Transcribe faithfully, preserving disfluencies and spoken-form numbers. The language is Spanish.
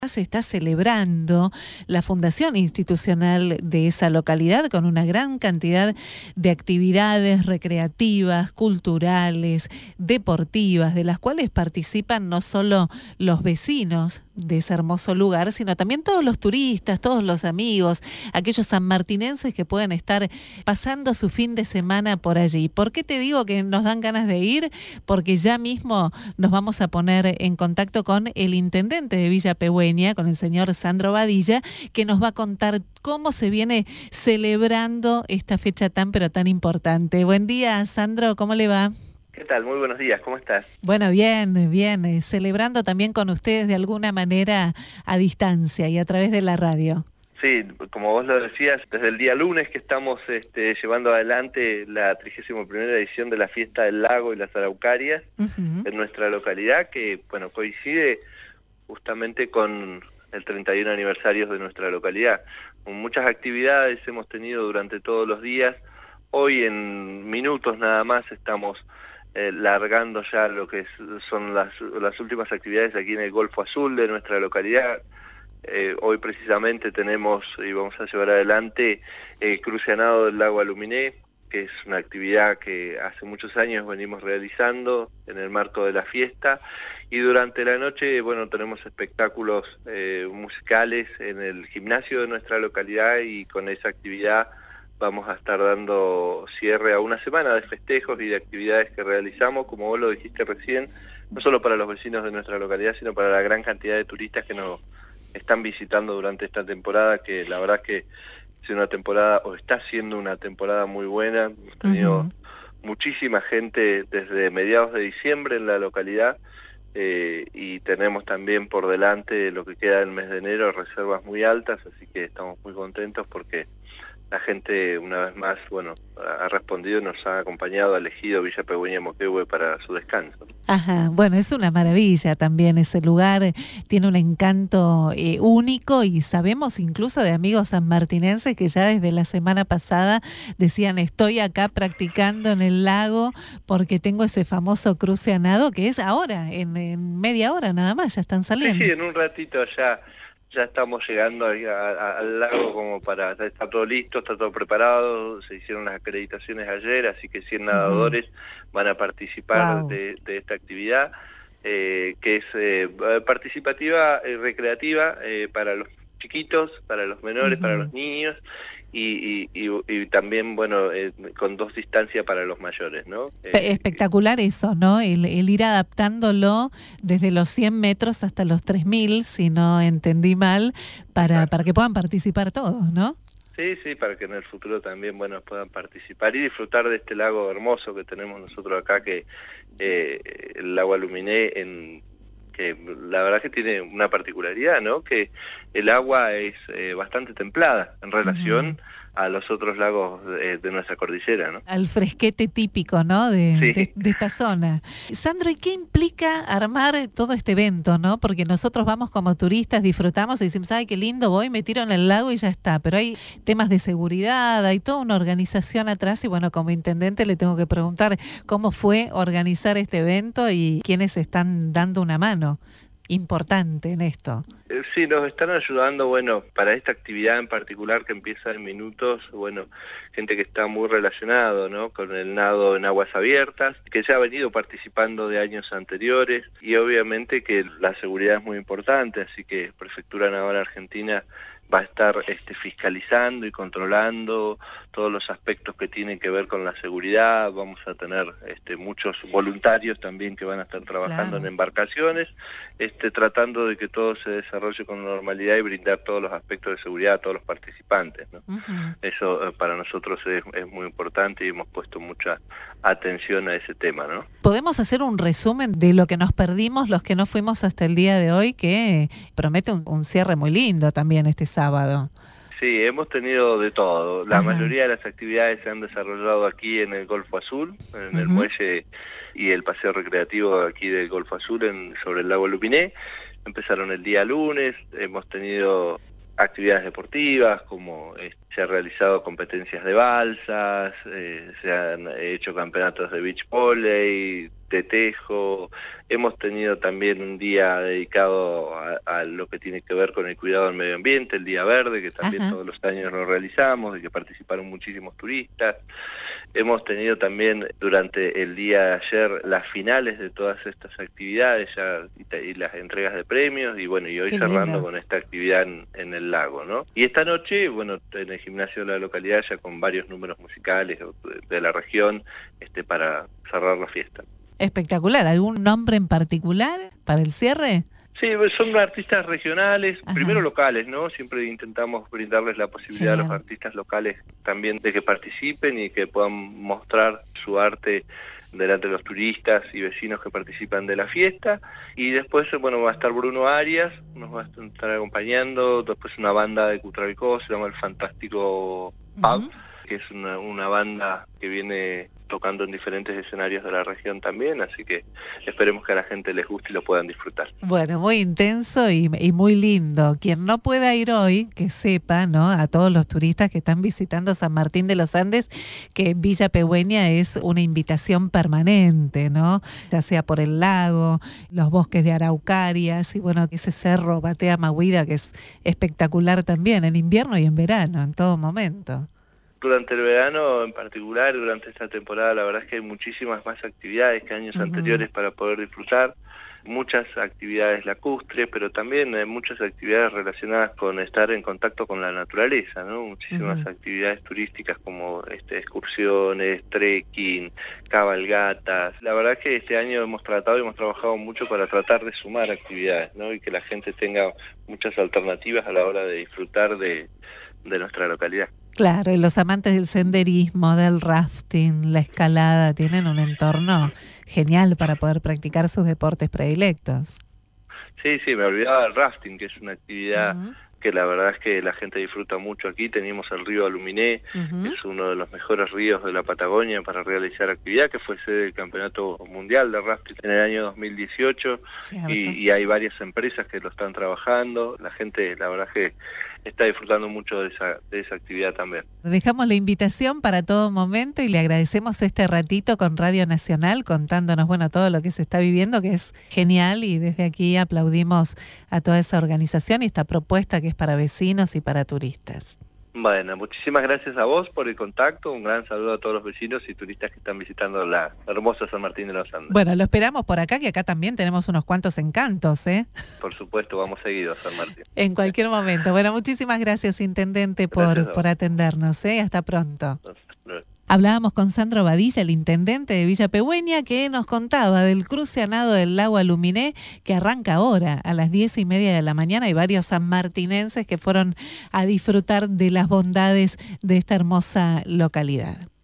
Se está celebrando la fundación institucional de esa localidad con una gran cantidad de actividades recreativas, culturales, deportivas, de las cuales participan no solo los vecinos de ese hermoso lugar, sino también todos los turistas, todos los amigos, aquellos sanmartinenses que pueden estar pasando su fin de semana por allí. ¿Por qué te digo que nos dan ganas de ir? Porque ya mismo nos vamos a poner en contacto con el intendente de Villa Pegüeña, con el señor Sandro Badilla, que nos va a contar cómo se viene celebrando esta fecha tan pero tan importante. Buen día, Sandro, ¿cómo le va? ¿Qué tal? Muy buenos días, ¿cómo estás? Bueno, bien, bien, eh, celebrando también con ustedes de alguna manera a distancia y a través de la radio. Sí, como vos lo decías, desde el día lunes que estamos este, llevando adelante la trigésima primera edición de la Fiesta del Lago y las Araucarias uh-huh. en nuestra localidad, que bueno coincide justamente con el treinta y uno aniversario de nuestra localidad. Con muchas actividades hemos tenido durante todos los días. Hoy en minutos nada más estamos eh, largando ya lo que es, son las, las últimas actividades aquí en el Golfo Azul de nuestra localidad. Eh, hoy precisamente tenemos y vamos a llevar adelante el cruceanado del lago Aluminé, que es una actividad que hace muchos años venimos realizando en el marco de la fiesta, y durante la noche, bueno, tenemos espectáculos eh, musicales en el gimnasio de nuestra localidad, y con esa actividad vamos a estar dando cierre a una semana de festejos y de actividades que realizamos, como vos lo dijiste recién, no solo para los vecinos de nuestra localidad, sino para la gran cantidad de turistas que nos están visitando durante esta temporada, que la verdad que es una temporada, o está siendo una temporada muy buena. Hemos tenido uh-huh. muchísima gente desde mediados de diciembre en la localidad, eh, y tenemos también por delante lo que queda del mes de enero reservas muy altas, así que estamos muy contentos porque la gente una vez más, bueno, ha respondido y nos ha acompañado, ha elegido Villa Pegüeña Moquehue para su descanso. Ajá, bueno, es una maravilla también ese lugar, tiene un encanto eh, único, y sabemos incluso de amigos sanmartinenses que ya desde la semana pasada decían: estoy acá practicando en el lago porque tengo ese famoso cruce a nado que es ahora, en, en media hora nada más, ya están saliendo. Sí, sí, en un ratito ya... Ya estamos llegando a, a, al lago como para... Está todo listo, está todo preparado, se hicieron las acreditaciones ayer, así que cien nadadores uh-huh. van a participar wow. de, de esta actividad, eh, que es eh, participativa, eh, recreativa, eh, para los chiquitos, para los menores, uh-huh. para los niños, y, y, y, y también, bueno, eh, con dos distancias para los mayores, ¿no? Eh, Espectacular eso, ¿no? El, el ir adaptándolo desde los cien metros hasta los tres mil, si no entendí mal, para, para que puedan participar todos, ¿no? Sí, sí, para que en el futuro también, bueno, puedan participar y disfrutar de este lago hermoso que tenemos nosotros acá, que eh, el lago Aluminé, en, que la verdad que tiene una particularidad, ¿no? Que el agua es eh, bastante templada en relación uh-huh. a los otros lagos de, de nuestra cordillera, ¿no? Al fresquete típico, ¿no? De, sí. de, de esta zona. Sandro, ¿y qué implica armar todo este evento, no? Porque nosotros vamos como turistas, disfrutamos y decimos: ay, qué lindo, voy, me tiro en el lago y ya está. Pero hay temas de seguridad, hay toda una organización atrás, y bueno, como intendente le tengo que preguntar cómo fue organizar este evento y quiénes están dando una mano importante en esto. Sí, nos están ayudando, bueno, para esta actividad en particular que empieza en minutos, bueno, gente que está muy relacionado, ¿no? Con el nado en aguas abiertas, que ya ha venido participando de años anteriores, y obviamente que la seguridad es muy importante, así que Prefectura Naval Argentina va a estar este, fiscalizando y controlando todos los aspectos que tienen que ver con la seguridad. Vamos a tener este, muchos voluntarios también que van a estar trabajando claro. en embarcaciones, este, tratando de que todo se desarrolle con normalidad y brindar todos los aspectos de seguridad a todos los participantes, ¿no? Uh-huh. Eso eh, para nosotros es, es muy importante y hemos puesto mucha atención a ese tema, ¿no? ¿Podemos hacer un resumen de lo que nos perdimos los que no fuimos hasta el día de hoy, que promete un, un cierre muy lindo también este sábado? Sí, hemos tenido de todo. La Ajá. mayoría de las actividades se han desarrollado aquí en el Golfo Azul, en uh-huh. el muelle y el paseo recreativo aquí del Golfo Azul en, sobre el lago Aluminé. Empezaron el día lunes, hemos tenido actividades deportivas, como eh, se han realizado competencias de balsas, eh, se han hecho campeonatos de beach volley, de tejo. Hemos tenido también un día dedicado a, a lo que tiene que ver con el cuidado del medio ambiente, el Día Verde, que también Ajá. todos los años lo realizamos, de que participaron muchísimos turistas. Hemos tenido también durante el día de ayer las finales de todas estas actividades ya, y, y las entregas de premios, y bueno, y hoy Qué cerrando lindo. Con esta actividad en, en el lago, ¿no? Y esta noche, bueno, en el gimnasio de la localidad ya con varios números musicales de, de la región este, para cerrar la fiesta. Espectacular. ¿Algún nombre en particular para el cierre? Sí, son artistas regionales, Ajá. primero locales, ¿no? Siempre intentamos brindarles la posibilidad Genial. A los artistas locales también de que participen y que puedan mostrar su arte delante de los turistas y vecinos que participan de la fiesta. Y después, bueno, va a estar Bruno Arias, nos va a estar acompañando, después una banda de Cutralcó, se llama El Fantástico Pub, uh-huh. que es una, una banda que viene tocando en diferentes escenarios de la región también, así que esperemos que a la gente les guste y lo puedan disfrutar. Bueno, muy intenso y, y muy lindo. Quien no pueda ir hoy, que sepa, ¿no? A todos los turistas que están visitando San Martín de los Andes, que Villa Pigüeña es una invitación permanente, ¿no? Ya sea por el lago, los bosques de araucarias y bueno, ese cerro Batea Mahuida que es espectacular también en invierno y en verano, en todo momento. Durante el verano en particular, durante esta temporada, la verdad es que hay muchísimas más actividades que años uh-huh. anteriores para poder disfrutar. Muchas actividades lacustres, pero también hay muchas actividades relacionadas con estar en contacto con la naturaleza, ¿no? Muchísimas uh-huh. actividades turísticas como este, excursiones, trekking, cabalgatas. La verdad es que este año hemos tratado y hemos trabajado mucho para tratar de sumar actividades, ¿no? Y que la gente tenga muchas alternativas a la hora de disfrutar de, de nuestra localidad. Claro, y los amantes del senderismo, del rafting, la escalada, tienen un entorno genial para poder practicar sus deportes predilectos. Sí, sí, me olvidaba del rafting, que es una actividad uh-huh. que la verdad es que la gente disfruta mucho aquí. Tenemos el río Aluminé, uh-huh. que es uno de los mejores ríos de la Patagonia para realizar actividad, que fue sede del Campeonato Mundial de Rafting en el año dos mil dieciocho, y, y hay varias empresas que lo están trabajando. La gente, la verdad es que está disfrutando mucho de esa, de esa actividad también. Dejamos la invitación para todo momento y le agradecemos este ratito con Radio Nacional contándonos, bueno, todo lo que se está viviendo, que es genial, y desde aquí aplaudimos a toda esa organización y esta propuesta que es para vecinos y para turistas. Bueno, muchísimas gracias a vos por el contacto, un gran saludo a todos los vecinos y turistas que están visitando la hermosa San Martín de los Andes. Bueno, lo esperamos por acá, que acá también tenemos unos cuantos encantos, ¿eh? Por supuesto, vamos seguidos a San Martín. En cualquier momento. Bueno, muchísimas gracias, Intendente, por, por atendernos, ¿eh? Hasta pronto. Hablábamos con Sandro Badilla, el intendente de Villa Pigüeña, que nos contaba del cruce a nado del lago Aluminé, que arranca ahora a las diez y media de la mañana. Hay varios sanmartinenses que fueron a disfrutar de las bondades de esta hermosa localidad.